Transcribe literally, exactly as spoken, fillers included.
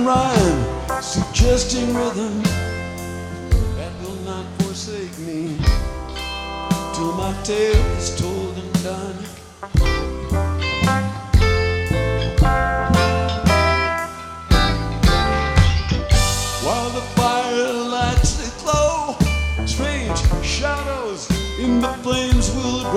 rhyme, suggesting rhythm that will not forsake me till my tale is told and done. While the fire lights they glow, strange shadows in the flames will grow.